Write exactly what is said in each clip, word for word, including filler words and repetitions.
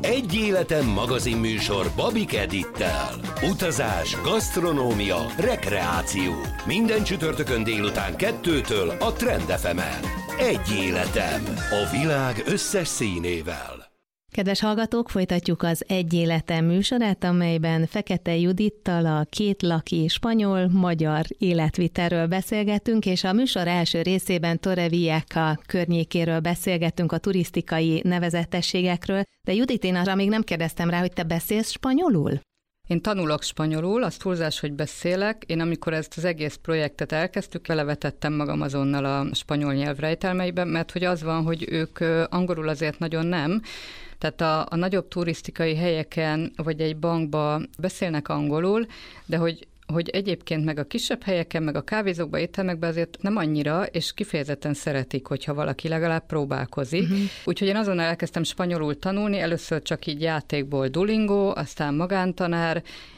Egy életem magazinműsor Babik Edittel. Utazás, gasztronómia, rekreáció. Minden csütörtökön délután kettőtől a Trend ef emen. Egy életem. A világ összes színével. Kedves hallgatók, folytatjuk az Egy életem műsorát, amelyben Fekete Judittal a két laki spanyol-magyar életvitelről beszélgetünk, és a műsor első részében Torrevieja környékéről beszélgettünk, a turisztikai nevezetességekről, de Judit, én arra még nem kérdeztem rá, hogy te beszélsz spanyolul? Én tanulok spanyolul, az túlzás, hogy beszélek. Én amikor ezt az egész projektet elkezdtük, belevetettem magam azonnal a spanyol nyelv rejtelmeibe, mert hogy az van, hogy ők angolul azért nagyon nem. Tehát a, a nagyobb turisztikai helyeken, vagy egy bankba beszélnek angolul, de hogy hogy egyébként meg a kisebb helyeken, meg a kávézókban, éttermekben azért nem annyira, és kifejezetten szeretik, hogyha valaki legalább próbálkozik. Uh-huh. Úgyhogy én azonnal elkezdtem spanyolul tanulni, először csak így játékból Duolingo, aztán magántanár,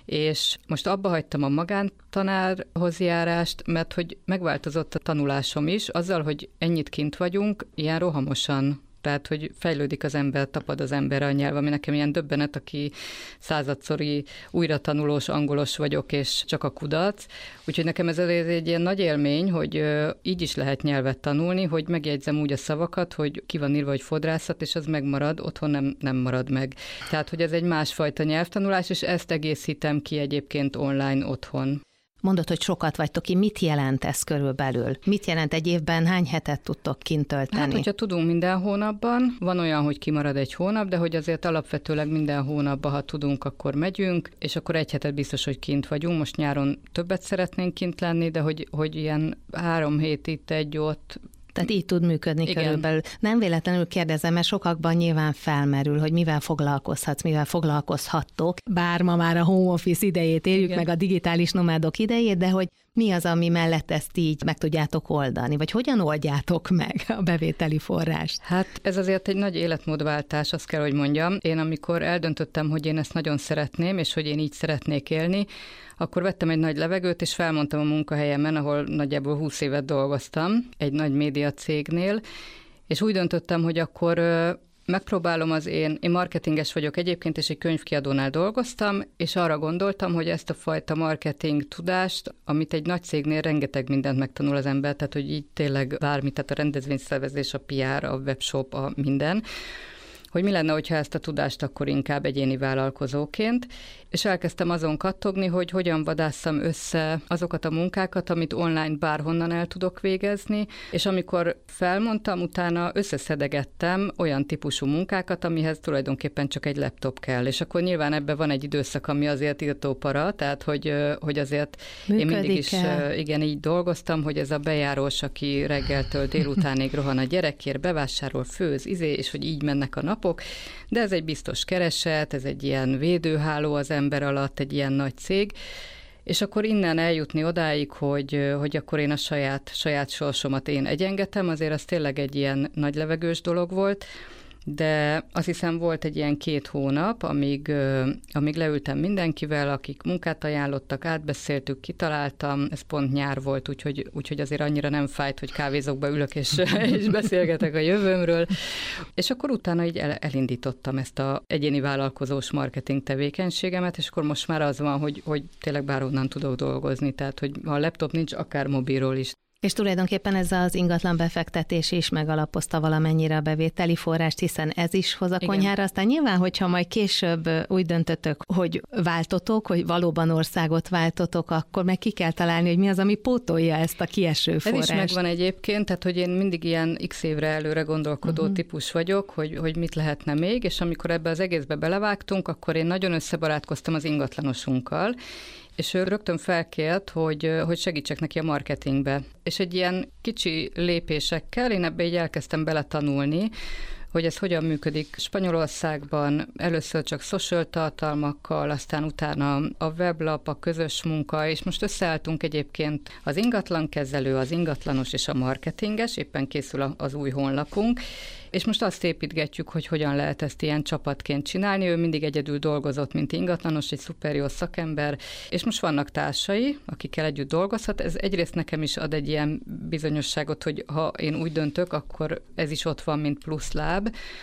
és most abba hagytam a magántanárhoz járást, mert hogy megváltozott a tanulásom is, azzal, hogy ennyit kint vagyunk, ilyen rohamosan. Tehát, hogy fejlődik az ember, tapad az emberre a nyelv, ami nekem ilyen döbbenet, aki századszori újratanulós, angolos vagyok, és csak a kudarc. Úgyhogy nekem ez egy ilyen nagy élmény, hogy így is lehet nyelvet tanulni, hogy megjegyzem úgy a szavakat, hogy ki van írva, hogy fodrászat, és az megmarad, otthon nem, nem marad meg. Tehát, hogy ez egy másfajta nyelvtanulás, és ezt egészítem ki egyébként online otthon. Mondod, hogy sokat vagytok ki, mit jelent ez körülbelül? Mit jelent egy évben, hány hetet tudtok kint tölteni? Hát, hogyha tudunk minden hónapban, van olyan, hogy kimarad egy hónap, de hogy azért alapvetőleg minden hónapban, ha tudunk, akkor megyünk, és akkor egy hetet biztos, hogy kint vagyunk. Most nyáron többet szeretnénk kint lenni, de hogy, hogy ilyen három hét itt, egy ott. Tehát így tud működni. Igen. Körülbelül. Nem véletlenül kérdezem, mert sokakban nyilván felmerül, hogy mivel foglalkozhatsz, mivel foglalkozhattok, bár ma már a home office idejét éljük, igen, meg a digitális nomádok idejét, de hogy mi az, ami mellett ezt így meg tudjátok oldani, vagy hogyan oldjátok meg a bevételi forrást? Hát ez azért egy nagy életmódváltás, azt kell, hogy mondjam. Én amikor eldöntöttem, hogy én ezt nagyon szeretném, és hogy én így szeretnék élni, akkor vettem egy nagy levegőt, és felmondtam a munkahelyemen, ahol nagyjából húsz évet dolgoztam, egy nagy média cégnél, és úgy döntöttem, hogy akkor megpróbálom az én, én marketinges vagyok egyébként, és egy könyvkiadónál dolgoztam, és arra gondoltam, hogy ezt a fajta marketing tudást, amit egy nagy cégnél rengeteg mindent megtanul az ember, tehát hogy így tényleg bármi, tehát a rendezvényszervezés, a pé er, a webshop, a minden, hogy mi lenne, hogyha ezt a tudást akkor inkább egyéni vállalkozóként, és elkezdtem azon kattogni, hogy hogyan vadásszam össze azokat a munkákat, amit online bárhonnan el tudok végezni, és amikor felmondtam, utána összeszedegettem olyan típusú munkákat, amihez tulajdonképpen csak egy laptop kell, és akkor nyilván ebben van egy időszak, ami azért írtópara, tehát hogy, hogy azért működik, én mindig is el. igen, így dolgoztam, hogy ez a bejárós, aki reggeltől délutánig rohan a gyerekért, bevásárol, főz, izé, és hogy így mennek a napok, de ez egy biztos kereset, ez egy ilyen védőháló az ember alatt, egy ilyen nagy cég, és akkor innen eljutni odáig, hogy, hogy akkor én a saját, saját sorsomat én egyengetem, azért az tényleg egy ilyen nagy levegős dolog volt, de azt hiszem volt egy ilyen két hónap, amíg, amíg leültem mindenkivel, akik munkát ajánlottak, átbeszéltük, kitaláltam, ez pont nyár volt, úgyhogy, úgyhogy azért annyira nem fájt, hogy kávézókba ülök és, és beszélgetek a jövőmről. És akkor utána így el, elindítottam ezt az egyéni vállalkozós marketing tevékenységemet, és akkor most már az van, hogy, hogy tényleg bárhonnan tudok dolgozni, tehát hogy ha a laptop nincs, akár mobilról is. És tulajdonképpen ez az ingatlan befektetés is megalapozta valamennyire a bevételi forrást, hiszen ez is hoz a konyhára. Igen. Aztán nyilván, hogyha majd később úgy döntötök, hogy váltotok, hogy valóban országot váltotok, akkor meg ki kell találni, hogy mi az, ami pótolja ezt a kieső forrást. Ez is megvan egyébként, tehát hogy én mindig ilyen x évre előre gondolkodó uh-huh. típus vagyok, hogy, hogy mit lehetne még, és amikor ebbe az egészbe belevágtunk, akkor én nagyon összebarátkoztam az ingatlanosunkkal, és ő rögtön felkért, hogy, hogy segítsek neki a marketingbe. És egy ilyen kicsi lépésekkel én ebbe így elkezdtem beletanulni, hogy ez hogyan működik Spanyolországban, először csak social tartalmakkal, aztán utána a weblap, a közös munka, és most összeálltunk egyébként az ingatlankezelő, az ingatlanos és a marketinges, éppen készül az új honlapunk, és most azt építgetjük, hogy hogyan lehet ezt ilyen csapatként csinálni. Ő mindig egyedül dolgozott, mint ingatlanos, egy szuper jó szakember, és most vannak társai, akikkel együtt dolgozhat. Ez egyrészt nekem is ad egy ilyen bizonyosságot, hogy ha én úgy döntök, akkor ez is ott van, mint plusz láb.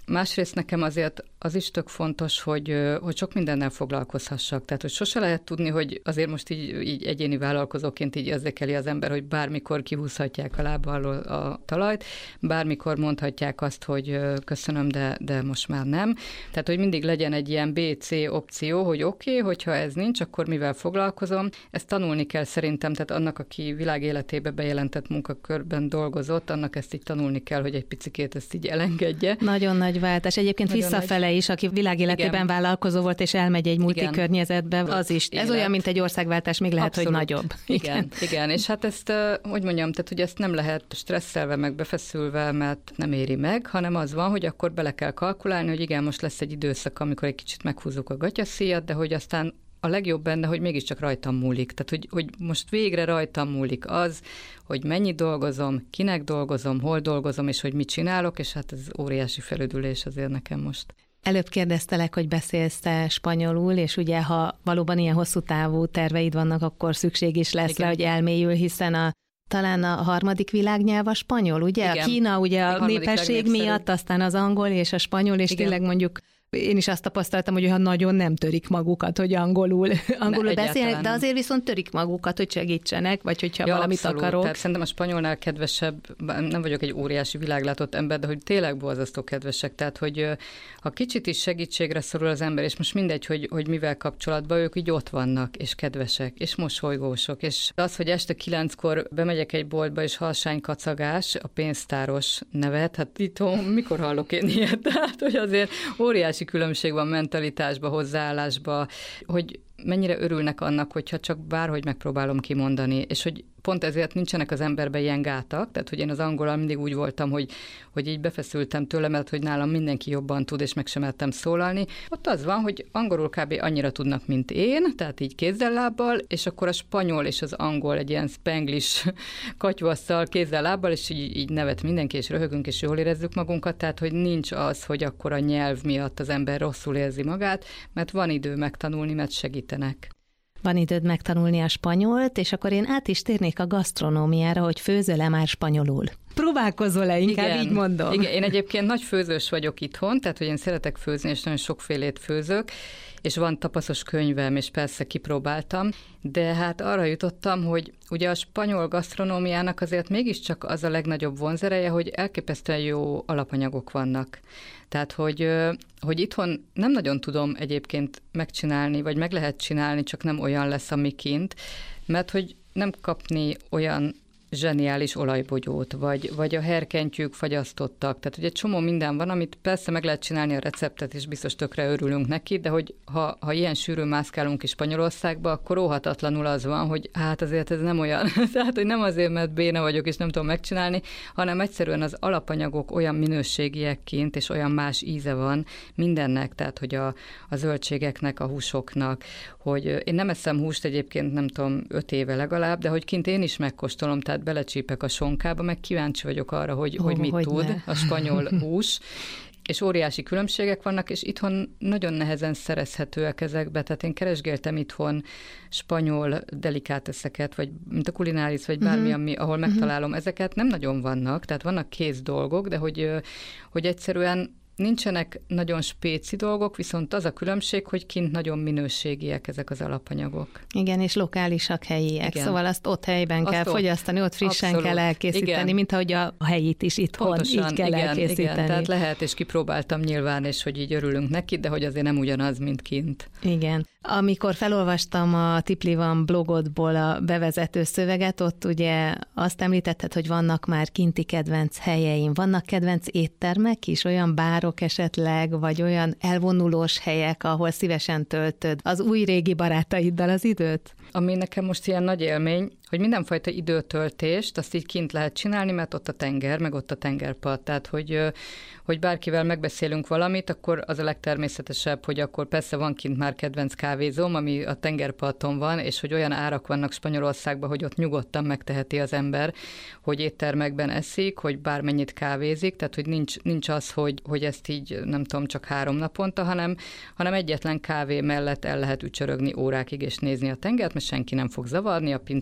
Másrészt nekem azért az is tök fontos, hogy, hogy sok mindennel foglalkozhassak. Tehát, hogy sose lehet tudni, hogy azért most így, így egyéni vállalkozóként így érzékeli az ember, hogy bármikor kihúzhatják a lába alól a talajt, bármikor mondhatják azt, hogy köszönöm, de, de most már nem. Tehát, hogy mindig legyen egy ilyen B C opció, hogy oké, okay, hogyha ez nincs, akkor mivel foglalkozom. Ezt tanulni kell szerintem, tehát annak, aki világ életébe bejelentett munkakörben dolgozott, annak ezt így tanulni kell, hogy egy picikét ezt így elengedje. Nagyon nagy váltás. Egyébként Nagyon visszafele nagy... is, aki világéletében igen. vállalkozó volt, és elmegy egy multikörnyezetbe, az is. Ez Élet. Olyan, mint egy országváltás, még lehet, abszolút. Hogy nagyobb. Igen, igen, igen. És hát ezt, hogy mondjam, tehát, hogy ezt nem lehet stresszelve, meg befeszülve, mert nem éri meg, hanem az van, hogy akkor bele kell kalkulálni, hogy igen, most lesz egy időszak, amikor egy kicsit meghúzzuk a gatyaszíjat, de hogy aztán a legjobb benne, hogy mégiscsak rajtam múlik. Tehát, hogy, hogy most végre rajtam múlik az, hogy mennyit dolgozom, kinek dolgozom, hol dolgozom, és hogy mit csinálok, és hát ez óriási felüdülés azért nekem most. Előbb kérdeztelek, hogy beszélsz-e spanyolul, és ugye, ha valóban ilyen hosszú távú terveid vannak, akkor szükség is lesz rá, hogy elmélyül, hiszen a talán a harmadik világnyelv a spanyol, ugye? Igen. A Kína ugye a, a népesség miatt, aztán az angol és a spanyol, és igen. tényleg mondjuk én is azt tapasztaltam, hogy ha nagyon nem törik magukat, hogy angolul, angolul beszélnek, de azért viszont törik magukat, hogy segítsenek, vagy hogyha ja, valamit abszolút. Akarok. Tehát szerintem a spanyolnál kedvesebb, nem vagyok egy óriási világlátott ember, de hogy tényleg borzasztó kedvesek. Tehát, hogy ha kicsit is segítségre szorul az ember, és most mindegy, hogy, hogy mivel kapcsolatban, ők így ott vannak, és kedvesek, és mosolygósok. És az, hogy este kilenckor bemegyek egy boltba, és halsány kacagás, a pénztáros nevet, hát itt mikor hallok én ilyet? Tehát, hogy azért óriási különbség van mentalitásba, hozzáállásba, hogy mennyire örülnek annak, hogyha csak bárhogy megpróbálom kimondani, és hogy pont ezért nincsenek az emberben ilyen gátak, tehát hogy én az angolal mindig úgy voltam, hogy, hogy így befeszültem tőle, mert hogy nálam mindenki jobban tud, és meg sem mertem szólalni. Ott az van, hogy angolul kb. Annyira tudnak, mint én, tehát így kézzel-lábbal, és akkor a spanyol és az angol egy ilyen spanglish katyvasszal kézzel-lábbal, és így, így nevet mindenki, és röhögünk, és jól érezzük magunkat, tehát hogy nincs az, hogy akkor a nyelv miatt az ember rosszul érzi magát, mert van idő megtanulni, mert segítenek. Van időd megtanulni a spanyolt, és akkor én át is térnék a gasztronómiára, hogy főzöl-e már spanyolul. Próbálkozol-e, inkább igen, így mondom. Igen, én egyébként nagy főzős vagyok itthon, tehát hogy én szeretek főzni, és nagyon sokfélét főzök, és van tapaszos könyvem, és persze kipróbáltam, de hát arra jutottam, hogy ugye a spanyol gasztronómiának azért mégiscsak az a legnagyobb vonzereje, hogy elképesztően jó alapanyagok vannak. Tehát, hogy, hogy itthon nem nagyon tudom egyébként megcsinálni, vagy meg lehet csinálni, csak nem olyan lesz, ami kint, mert hogy nem kapni olyan zseniális olajbogyót, vagy, vagy a herkentyűk fagyasztottak. Tehát ugye egy csomó minden van, amit persze meg lehet csinálni a receptet, és biztos tökre örülünk neki, de hogy ha, ha ilyen sűrűn mászkálunk is Spanyolországba, akkor óhatatlanul az van, hogy hát azért ez nem olyan. Tehát, hogy nem azért, mert béna vagyok, és nem tudom megcsinálni, hanem egyszerűen az alapanyagok olyan minőségiek kint, és olyan más íze van mindennek, tehát, hogy a, a zöldségeknek, a húsoknak, hogy én nem eszem húst egyébként, nem tudom, öt éve legalább, de hogy kint én is megkóstolom, tehát belecsípek a sonkába, meg kíváncsi vagyok arra, hogy, oh, hogy mit hogy tud ne. A spanyol hús, és óriási különbségek vannak, és itthon nagyon nehezen szerezhetőek ezekbe, tehát én keresgéltem itthon spanyol delikáteszeket, vagy mint a kulináris, vagy bármi, ami, ahol megtalálom ezeket, nem nagyon vannak, tehát vannak kész dolgok, de hogy, hogy egyszerűen nincsenek nagyon spéci dolgok, viszont az a különbség, hogy kint nagyon minőségiek ezek az alapanyagok. Igen, és lokálisak, helyiek. Igen. Szóval azt ott helyben azt kell ott fogyasztani, ott frissen abszolút. Kell elkészíteni, igen. Mint ahogy a helyit is itthon pontosan, így kell igen, elkészíteni. Igen, tehát lehet, és kipróbáltam nyilván, és hogy így örülünk neki, de hogy azért nem ugyanaz, mint kint. Igen. Amikor felolvastam a Tipli van blogodból a bevezető szöveget, ott ugye azt említetted, hogy vannak már kinti kedvenc helyeim. Vannak kedvenc éttermek is, olyan bárok esetleg, vagy olyan elvonulós helyek, ahol szívesen töltöd az új-régi barátaiddal az időt? Ami nekem most ilyen nagy élmény, hogy mindenfajta időtöltést azt így kint lehet csinálni, mert ott a tenger, meg ott a tengerpart. Tehát, hogy, hogy bárkivel megbeszélünk valamit, akkor az a legtermészetesebb, hogy akkor persze van kint már kedvenc kávézóm, ami a tengerparton van, és hogy olyan árak vannak Spanyolországban, hogy ott nyugodtan megteheti az ember, hogy éttermekben eszik, hogy bármennyit kávézik, tehát hogy nincs, nincs az, hogy, hogy ezt így nem tudom, csak három naponta, hanem, hanem egyetlen kávé mellett el lehet ücsörögni órákig és nézni a tengert, mert senki nem fog zavarni, a pincér az rá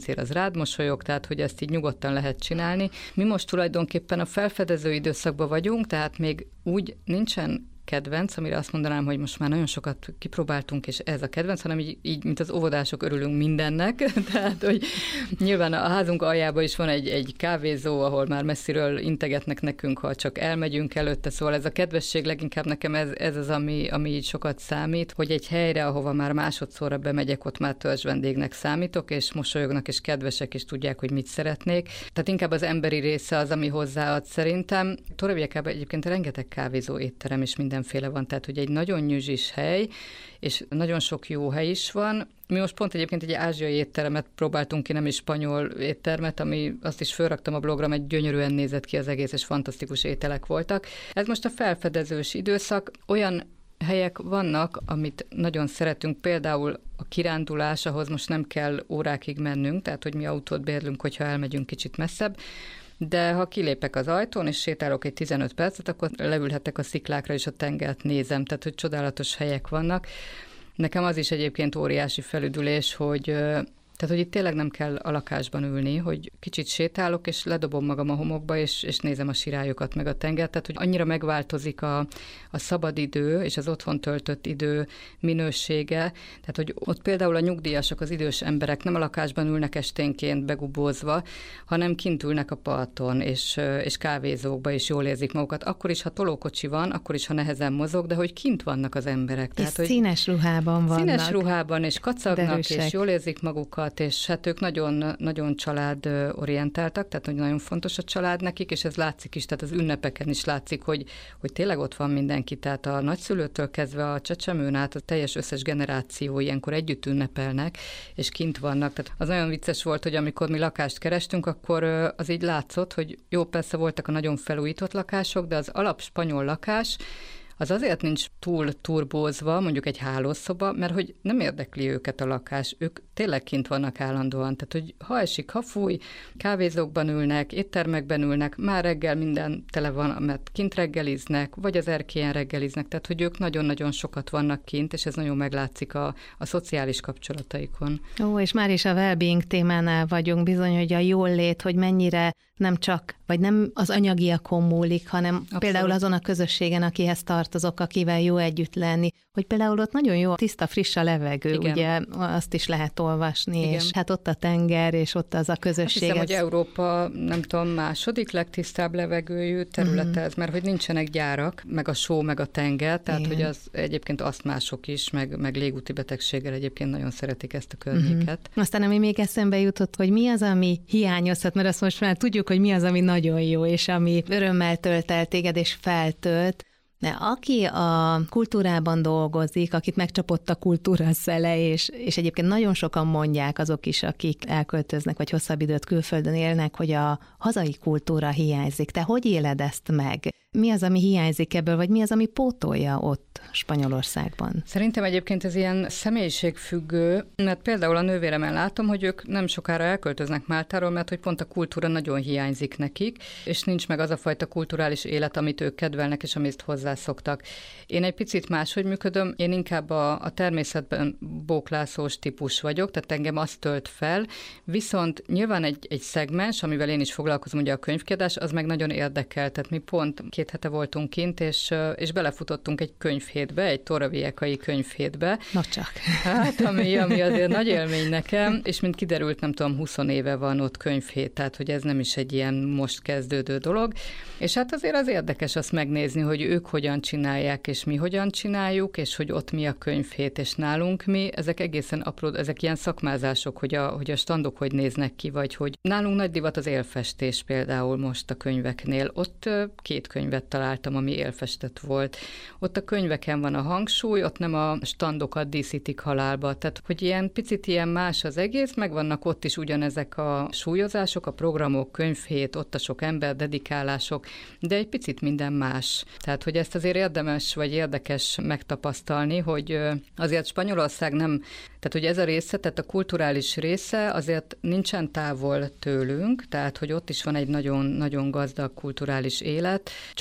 rád mosolyog, tehát hogy ezt így nyugodtan lehet csinálni. Mi most tulajdonképpen a felfedező időszakban vagyunk, tehát még úgy nincsen kedvenc, amire azt mondanám, hogy most már nagyon sokat kipróbáltunk, és ez a kedvenc, hanem így, így mint az óvodások örülünk mindennek. Tehát, hogy nyilván a házunk aljában is van egy, egy kávézó, ahol már messziről integetnek nekünk, ha csak elmegyünk előtte, szóval ez a kedvesség leginkább nekem ez, ez az, ami, ami így sokat számít, hogy egy helyre, ahova már másodszorra bemegyek, ott már törzs vendégnek számítok, és mosolyognak, és kedvesek, és tudják, hogy mit szeretnék. Tehát inkább az emberi része az, ami hozzáad szerintem. Torreviekában egyébként rengeteg kávézó, étterem és mindenféle van, tehát hogy egy nagyon nyüzsis hely, és nagyon sok jó hely is van. Mi most pont egyébként egy ázsiai étteremet próbáltunk ki, nem is spanyol éttermet, ami azt is fölraktam a blogra, mert gyönyörűen nézett ki az egész, és fantasztikus ételek voltak. Ez most a felfedezős időszak, olyan helyek vannak, amit nagyon szeretünk, például a kirándulás, ahhoz most nem kell órákig mennünk, tehát hogy mi autót bérlünk, hogyha elmegyünk kicsit messzebb, de ha kilépek az ajtón, és sétálok egy tizenöt percet, akkor leülhetek a sziklákra, és a tengert nézem, tehát hogy csodálatos helyek vannak. Nekem az is egyébként óriási felüdülés, hogy Tehát, hogy itt tényleg nem kell a lakásban ülni, hogy kicsit sétálok, és ledobom magam a homokba, és, és nézem a sirályokat, meg a tengert. Tehát, hogy annyira megváltozik a, a szabadidő és az otthon töltött idő minősége. Tehát, hogy ott például a nyugdíjasok, az idős emberek nem a lakásban ülnek esténként begubózva, hanem kint ülnek a parton, és, és kávézókba, és jól érzik magukat. Akkor is, ha tolókocsi van, akkor is, ha nehezen mozog, de hogy kint vannak az emberek. És Tehát, hogy színes ruhában vannak. Színes ruhában, és kacagnak, derűsek. És jól érzik magukat, és hát ők nagyon, nagyon családorientáltak, tehát hogy nagyon fontos a család nekik, és ez látszik is, tehát az ünnepeken is látszik, hogy, hogy tényleg ott van mindenki, tehát a nagyszülőtől kezdve a csecsemőn át a teljes összes generáció ilyenkor együtt ünnepelnek, és kint vannak. Tehát az nagyon vicces volt, hogy amikor mi lakást kerestünk, akkor az így látszott, hogy jó, persze voltak a nagyon felújított lakások, de az alap spanyol lakás, az azért nincs túl turbózva, mondjuk egy hálószoba, mert hogy nem érdekli őket a lakás, ők tényleg kint vannak állandóan, tehát hogy ha esik, ha fúj, kávézókban ülnek, éttermekben ülnek, már reggel minden tele van, mert kint reggeliznek, vagy az erkélyen reggeliznek, tehát hogy ők nagyon-nagyon sokat vannak kint, és ez nagyon meglátszik a, a szociális kapcsolataikon. Ó, és már is a well-being témánál vagyunk, bizony, hogy a jól lét, hogy mennyire nem csak, vagy nem az anyagiakon múlik, hanem Abszolút. Például azon a közösségen, akihez tartozok, akivel jó együtt lenni, hogy például ott nagyon jó tiszta, friss a levegő, Igen. ugye azt is lehet olvasni, Igen. és hát ott a tenger, és ott az a közösség. Azt hiszem, ez... hogy Európa, nem tudom, második legtisztább levegőjű területe uh-huh. ez, mert hogy nincsenek gyárak, meg a só, meg a tenger, tehát Igen. hogy az egyébként asztmások is, meg, meg légúti betegséggel egyébként nagyon szeretik ezt a környéket. Uh-huh. Aztán ami még eszembe jutott, hogy mi az, ami hiányozhat, mert azt most már tudjuk, hogy mi az, ami nagyon jó, és ami örömmel tölt el téged, és feltölt. De aki a kultúrában dolgozik, akit megcsapott a kultúra szele, és, és egyébként nagyon sokan mondják azok is, akik elköltöznek, vagy hosszabb időt külföldön élnek, hogy a hazai kultúra hiányzik. Te hogy éled ezt meg? Mi az, ami hiányzik ebből, vagy mi az, ami pótolja ott Spanyolországban? Szerintem egyébként ez ilyen személyiségfüggő, mert például a nővéremen látom, hogy ők nem sokára elköltöznek Máltáról, mert hogy pont a kultúra nagyon hiányzik nekik, és nincs meg az a fajta kulturális élet, amit ők kedvelnek, és amit hozzászoktak. Én egy picit máshogy működöm, én inkább a, a természetben bóklászós típus vagyok, tehát engem azt tölt fel, viszont nyilván egy, egy szegmens, amivel én is foglalkozom, ugye a könyvkiadás, az meg nagyon érdekel, tehát mi pont két hete voltunk kint, és, és belefutottunk egy könyvhétbe, egy torreviekai könyvhétbe. Na csak. Hát, ami, ami azért nagy élmény nekem, és mint kiderült, nem tudom, húsz éve van ott könyvhét, tehát hogy ez nem is egy ilyen most kezdődő dolog. És hát azért az érdekes azt megnézni, hogy ők hogyan csinálják, és mi hogyan csináljuk, és hogy ott mi a könyvhét, és nálunk mi. Ezek egészen apró, ezek ilyen szakmázások, hogy a, hogy a standok hogy néznek ki, vagy hogy nálunk nagy divat az élfestés például most a könyveknél. Ott két könyvet találtam, ami élfestett volt. Ott a könyveken van a hangsúly, ott nem a standokat díszítik halálba. Tehát, hogy ilyen picit ilyen más az egész, megvannak ott is ugyanezek a súlyozások, a programok, könyvhét, ott a sok ember, dedikálások, de egy picit minden más. Tehát, hogy ezt azért érdemes vagy érdekes megtapasztalni, hogy azért Spanyolország nem, tehát, hogy ez a része, tehát a kulturális része azért nincsen távol tőlünk, tehát, hogy ott is van egy nagyon-nagyon gazdag kulturális élet, csak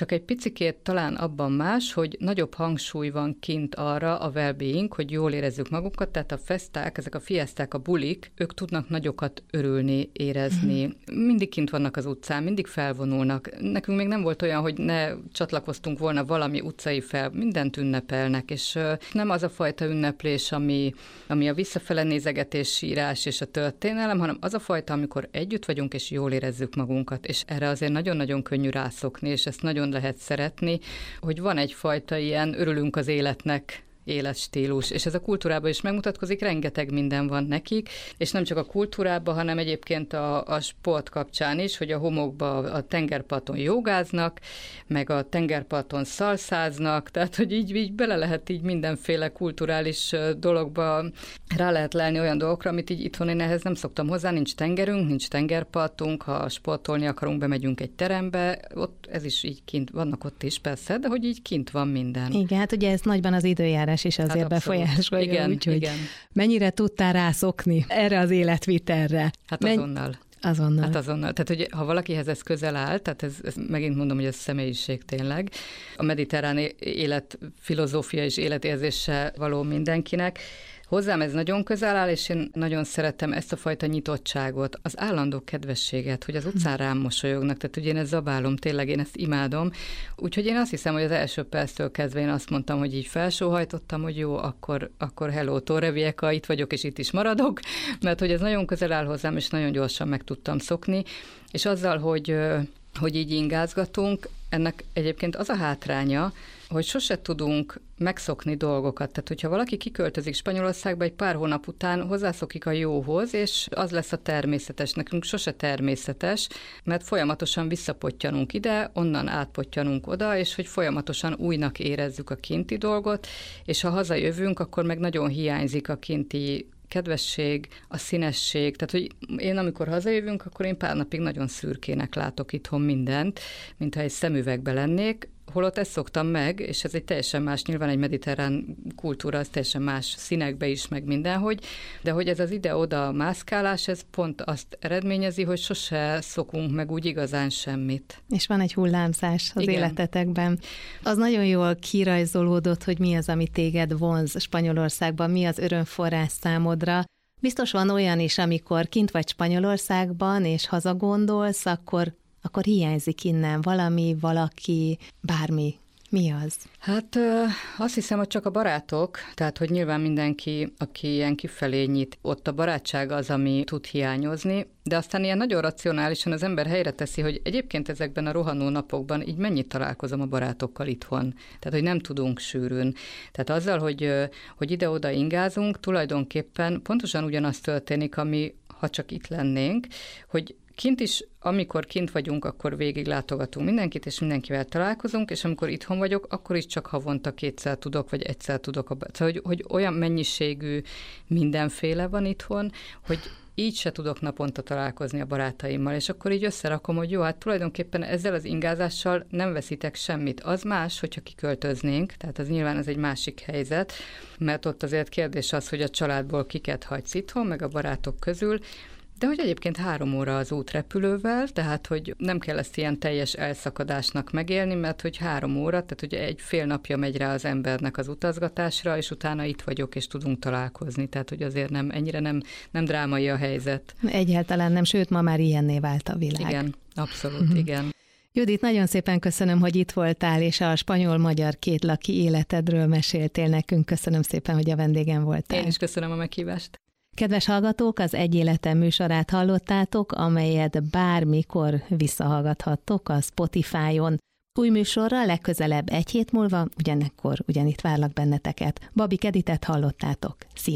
csak egy picikét talán abban más, hogy nagyobb hangsúly van kint arra a well-being, hogy jól érezzük magunkat, tehát a festák, ezek a fieszták, a bulik, ők tudnak nagyokat örülni, érezni. Mm. Mindig kint vannak az utcán, mindig felvonulnak. Nekünk még nem volt olyan, hogy ne csatlakoztunk volna valami utcai fel, mindent ünnepelnek, és nem az a fajta ünneplés, ami, ami a visszafele nézegetés, írás és a történelem, hanem az a fajta, amikor együtt vagyunk, és jól érezzük magunkat. És erre azért nagyon-nagyon könnyű rászokni, és ezt nagyon lehet szeretni, hogy van egyfajta ilyen örülünk az életnek életstílus, és ez a kultúrában is megmutatkozik, rengeteg minden van nekik, és nem csak a kultúrában, hanem egyébként a, a sport kapcsán is, hogy a homokba a tengerparton jogáznak, meg a tengerparton szalszáznak, tehát hogy így, így bele lehet így mindenféle kulturális dologba rá lehet lelni olyan dolgokra, amit így itthon én ehhez nem szoktam hozzá, nincs tengerünk, nincs tengerpartunk, ha sportolni akarunk, bemegyünk egy terembe, ott ez is így kint, vannak ott is persze, de hogy így kint van minden. Igen, hát ugye ez nagyban az időjárás is azért hát befolyásolja, igen, úgyhogy igen. mennyire tudtál rászokni erre az életvitelre? Hát azonnal. Azonnal. Hát azonnal. Tehát, hogy ha valakihez ez közel áll, tehát ez, ez megint mondom, hogy ez személyiség tényleg. A mediterrán élet filozófia és életérzése való mindenkinek. Hozzám ez nagyon közel áll, és én nagyon szeretem ezt a fajta nyitottságot, az állandó kedvességet, hogy az utcán rám mosolyognak, tehát ugye én ezt zabálom, tényleg én ezt imádom. Úgyhogy én azt hiszem, hogy az első perctől kezdve én azt mondtam, hogy így felsóhajtottam, hogy jó, akkor, akkor hello, Torrevieja, itt vagyok, és itt is maradok, mert hogy ez nagyon közel áll hozzám, és nagyon gyorsan meg tudtam szokni. És azzal, hogy, hogy így ingázgatunk, ennek egyébként az a hátránya, hogy sose tudunk megszokni dolgokat. Tehát, hogyha valaki kiköltözik Spanyolországba, egy pár hónap után hozzászokik a jóhoz, és az lesz a természetes. Nekünk sose természetes, mert folyamatosan visszapottyanunk ide, onnan átpottyanunk oda, és hogy folyamatosan újnak érezzük a kinti dolgot, és ha hazajövünk, akkor meg nagyon hiányzik a kinti kedvesség, a színesség, tehát hogy én amikor hazajövünk, akkor én pár napig nagyon szürkének látok itthon mindent, mintha egy szemüvegbe lennék, holott ezt szoktam meg, és ez egy teljesen más, nyilván egy mediterrán kultúra, az teljesen más színekbe is, meg mindenhogy, de hogy ez az ide-oda mászkálás, ez pont azt eredményezi, hogy sose szokunk meg úgy igazán semmit. És van egy hullámzás az Igen. életetekben. Az nagyon jól kirajzolódott, hogy mi az, ami téged vonz Spanyolországban, mi az örömforrás számodra. Biztos van olyan is, amikor kint vagy Spanyolországban, és hazagondolsz, akkor akkor hiányzik innen valami, valaki, bármi. Mi az? Hát azt hiszem, hogy csak a barátok, tehát hogy nyilván mindenki, aki ilyen kifelé nyit, ott a barátság az, ami tud hiányozni, de aztán ilyen nagyon racionálisan az ember helyre teszi, hogy egyébként ezekben a rohanó napokban így mennyit találkozom a barátokkal itthon. Tehát, hogy nem tudunk sűrűn. Tehát azzal, hogy, hogy ide-oda ingázunk, tulajdonképpen pontosan ugyanaz történik, ami ha csak itt lennénk, hogy kint is, amikor kint vagyunk, akkor végig látogatunk mindenkit, és mindenkivel találkozunk, és amikor itthon vagyok, akkor is csak havonta kétszer tudok, vagy egyszer tudok. A... Szóval, hogy, hogy olyan mennyiségű mindenféle van itthon, hogy így se tudok naponta találkozni a barátaimmal, és akkor így összerakom, hogy jó, hát tulajdonképpen ezzel az ingázással nem veszítek semmit. Az más, hogyha kiköltöznénk, tehát az nyilván ez egy másik helyzet, mert ott azért kérdés az, hogy a családból kiket hagysz itthon, meg a barátok közül, de hogy egyébként három óra az út repülővel, tehát hogy nem kell ezt ilyen teljes elszakadásnak megélni, mert hogy három óra, tehát hogy egy fél napja megy rá az embernek az utazgatásra, és utána itt vagyok, és tudunk találkozni, tehát hogy azért nem, ennyire nem, nem drámai a helyzet. Egyáltalán nem, sőt, ma már ilyenné vált a világ. Igen, abszolút, uh-huh. igen. Judit, nagyon szépen köszönöm, hogy itt voltál, és a spanyol-magyar kétlaki életedről meséltél nekünk. Köszönöm szépen, hogy a vendégem voltál. Én is köszönöm a meghívást. Kedves hallgatók, az Egy Életem műsorát hallottátok, amelyet bármikor visszahallgathattok a Spotify-on. Új műsorra legközelebb egy hét múlva, ugyanekkor ugyanitt várlak benneteket. Babik Editet hallottátok. Szia!